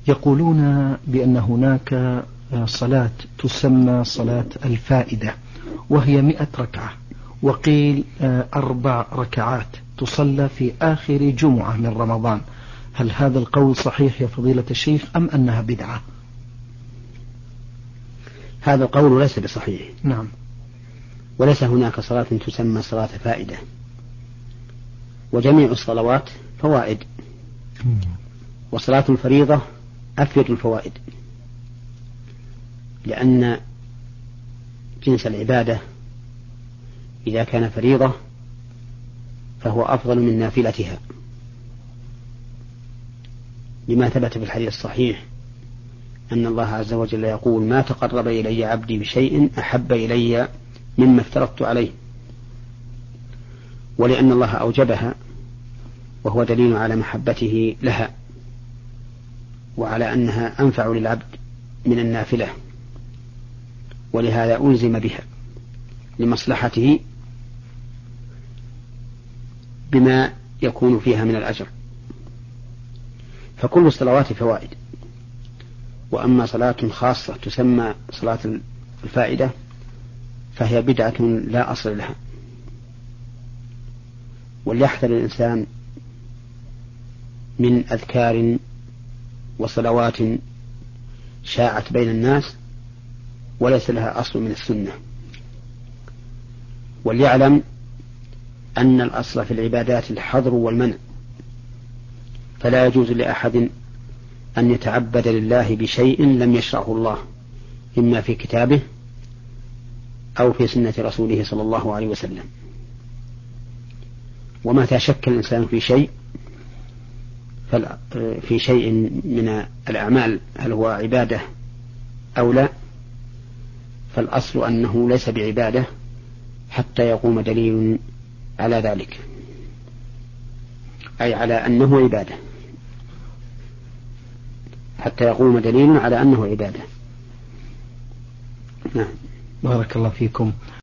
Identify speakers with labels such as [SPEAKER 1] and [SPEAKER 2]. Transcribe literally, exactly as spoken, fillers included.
[SPEAKER 1] يقولون بأن هناك صلاة تسمى صلاة الفائدة وهي مئة ركعة، وقيل أربع ركعات تصلى في آخر جمعة من رمضان. هل هذا القول صحيح يا فضيلة الشيخ أم أنها بدعة؟
[SPEAKER 2] هذا القول ليس بصحيح.
[SPEAKER 1] نعم.
[SPEAKER 2] وليس هناك صلاة تسمى صلاة فائدة، وجميع الصلوات فوائد، وصلاة الفريضة أفيد الفوائد، لأن جنس العبادة إذا كان فريضة فهو أفضل من نافلتها، لما ثبت في الحديث الصحيح أن الله عز وجل يقول: ما تقرب إلي عبدي بشيء أحب إلي مما افترضت عليه. ولأن الله أوجبها وهو دليل على محبته لها، وعلى أنها أنفع للعبد من النافلة، ولهذا ألزم بها لمصلحته بما يكون فيها من الأجر. فكل الصلوات فوائد. وأما صلاة خاصة تسمى صلاة الفائدة فهي بدعة لا أصل لها. وليحذر الإنسان من أذكار وصلوات شاعت بين الناس وليس لها أصل من السنة. وليعلم أن الأصل في العبادات الحظر والمنع، فلا يجوز لأحد أن يتعبد لله بشيء لم يشرعه الله، إما في كتابه أو في سنة رسوله صلى الله عليه وسلم. ومتى شك الإنسان في شيء في شيء من الأعمال هل هو عبادة أو لا، فالأصل أنه ليس بعبادة حتى يقوم دليل على ذلك، أي على أنه عبادة، حتى يقوم دليل على أنه عبادة. نعم.
[SPEAKER 1] بارك الله فيكم.